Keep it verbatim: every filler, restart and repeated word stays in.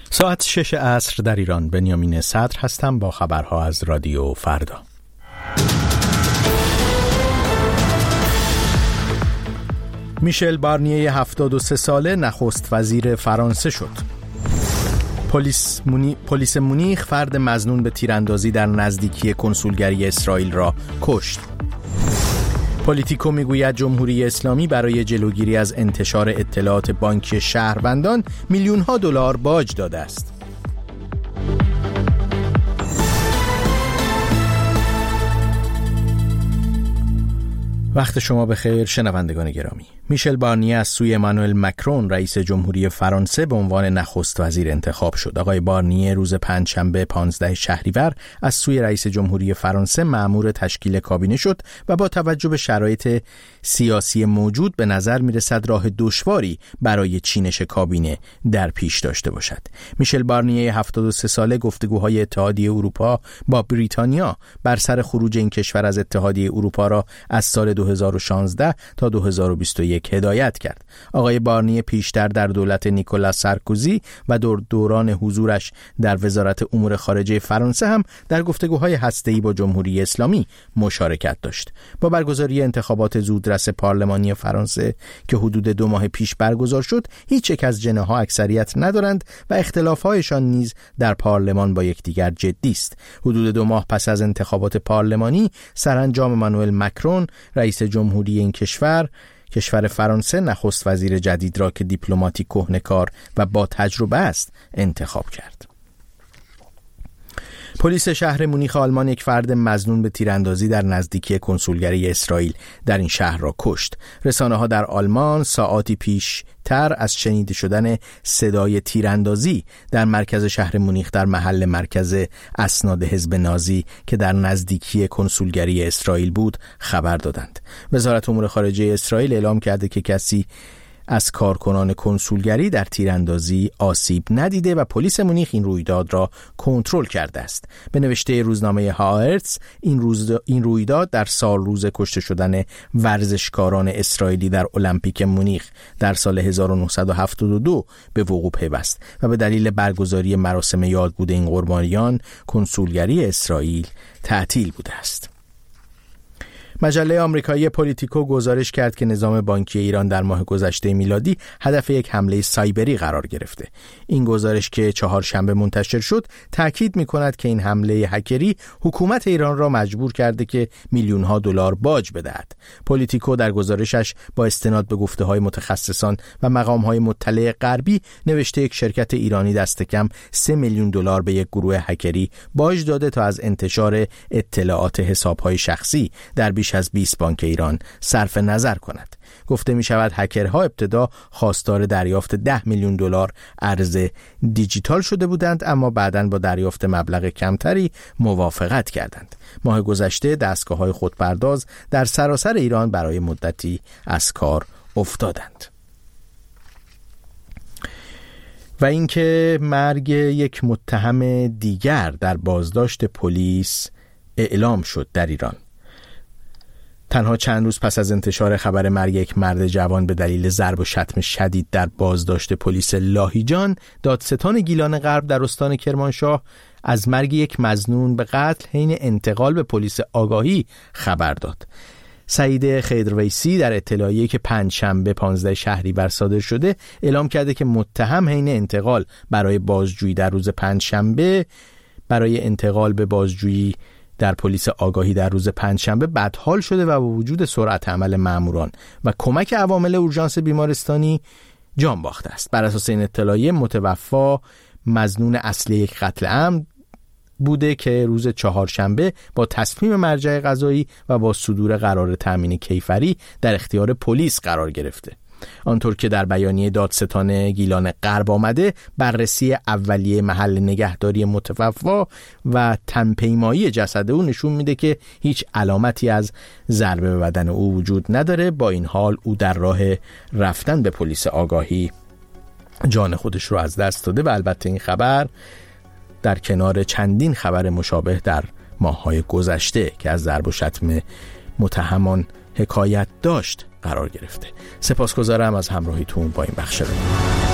ساعت شش عصر در ایران. بنیامین صدر هستم با خبرها از رادیو فردا. میشل بارنیه هفتاد و سه ساله نخست وزیر فرانسه شد. پلیس, مونی... پلیس مونیخ فرد مظنون به تیراندازی در نزدیکی کنسولگری اسرائیل را کشت. پلیتیکو میگوید جمهوری اسلامی برای جلوگیری از انتشار اطلاعات بانکی شهروندان میلیون ها دلار باج داده است. وقت شما بخیر شنوندگان گرامی. میشل بارنیه از سوی امانوئل مکرون رئیس جمهوری فرانسه به عنوان نخست وزیر انتخاب شد. آقای بارنیه روز پنجشنبه پانزده شهریور از سوی رئیس جمهوری فرانسه مأمور تشکیل کابینه شد و با توجه به شرایط سیاسی موجود به نظر میرسد راه دشواری برای چینش کابینه در پیش داشته باشد. میشل بارنیه هفتاد و سه ساله گفتگوهای اتحادیه اروپا با بریتانیا بر سر خروج این کشور از اتحادیه اروپا را از سال دو هزار و شانزده تا دو هزار و بیست و یک هدایت کرد. آقای بارنیه پیشتر در دولت نیکولاس سارکوزی و دور دوران حضورش در وزارت امور خارجه فرانسه هم در گفتگوهای هسته‌ای با جمهوری اسلامی مشارکت داشت. با برگزاری انتخابات زودرس پارلمانی فرانسه که حدود دو ماه پیش برگزار شد، هیچ یک از جناح‌ها اکثریت ندارند و اختلاف‌هایشان نیز در پارلمان با یکدیگر جدی است. حدود دو ماه پس از انتخابات پارلمانی، سرانجام امانوئل مکرون رئیس جمهوری این کشور کشور فرانسه نخست وزیر جدید را که دیپلماتی کهنه‌کار و با تجربه است انتخاب کرد. پلیس شهر مونیخ آلمان یک فرد مظنون به تیراندازی در نزدیکی کنسولگری اسرائیل در این شهر را کشت. رسانه‌ها در آلمان ساعاتی پیش تر از شنیده شدن صدای تیراندازی در مرکز شهر مونیخ در محل مرکز اسناد حزب نازی که در نزدیکی کنسولگری اسرائیل بود خبر دادند. وزارت امور خارجه اسرائیل اعلام کرده که کسی از کارکنان کنسولگری در تیراندازی آسیب ندیده و پلیس مونیخ این رویداد را کنترل کرده است. به نوشته روزنامه هآرتس این روز این رویداد در سال روز کشته شدن ورزشکاران اسرائیلی در المپیک مونیخ در سال هزار و نهصد و هفتاد و دو به وقوع پیوست و به دلیل برگزاری مراسم یادبود این قربانیان کنسولگری اسرائیل تعطیل بوده است. مجله آمریکایی پلیتیکو گزارش کرد که نظام بانکی ایران در ماه گذشته میلادی هدف یک حمله سایبری قرار گرفته. این گزارش که چهارشنبه منتشر شد تاکید می‌کند که این حمله هکری حکومت ایران را مجبور کرده که میلیون ها دلار باج بدهد. پلیتیکو در گزارشش با استناد به گفته‌های متخصصان و مقام‌های مطلع غربی نوشته یک شرکت ایرانی دست کم سه میلیون دلار به یک گروه هکری باج داده تا از انتشار اطلاعات حساب‌های شخصی در بیش از بیست بانک ایران صرف نظر کند. گفته می شود هکرها ابتدا خواستار دریافت ده میلیون دلار ارز دیجیتال شده بودند، اما بعداً با دریافت مبلغ کمتری موافقت کردند. ماه گذشته دستگاه‌های خودپرداز در سراسر ایران برای مدتی از کار افتادند. و اینکه مرگ یک متهم دیگر در بازداشت پلیس اعلام شد در ایران. تنها چند روز پس از انتشار خبر مرگ یک مرد جوان به دلیل ضرب و شتم شدید در بازداشت پلیس لاهیجان، دادستان گیلان غرب در استان کرمانشاه از مرگ یک مظنون به قتل حین انتقال به پلیس آگاهی خبر داد. سعید خیدرویسی در اطلاعیه‌ای که پنجشنبه پانزده شهریور صادر شده اعلام کرده که متهم حین انتقال برای بازجویی در روز پنجشنبه برای انتقال به بازجویی در پلیس آگاهی در روز پنجشنبه بدحال شده و با وجود سرعت عمل ماموران و کمک عوامل اورژانس بیمارستانی جان باخته است. بر اساس این اطلاعیه متوفی مظنون اصلی یک قتل عمد بوده که روز چهارشنبه با تصمیم مرجع قضایی و با صدور قرار تامین کیفری در اختیار پلیس قرار گرفته. آنطور که در بیانیه دادستان گیلان غرب آمده، بررسی اولیه محل نگهداری متوفی و تنپیمایی جسد او نشون میده که هیچ علامتی از ضربه به بدن او وجود نداره. با این حال او در راه رفتن به پلیس آگاهی جان خودش رو از دست داده و البته این خبر در کنار چندین خبر مشابه در ماه‌های گذشته که از ضرب و شتم متهمان حکایت داشت قرار گرفته. سپاسگزارم از همراهیتون با این بخش رو.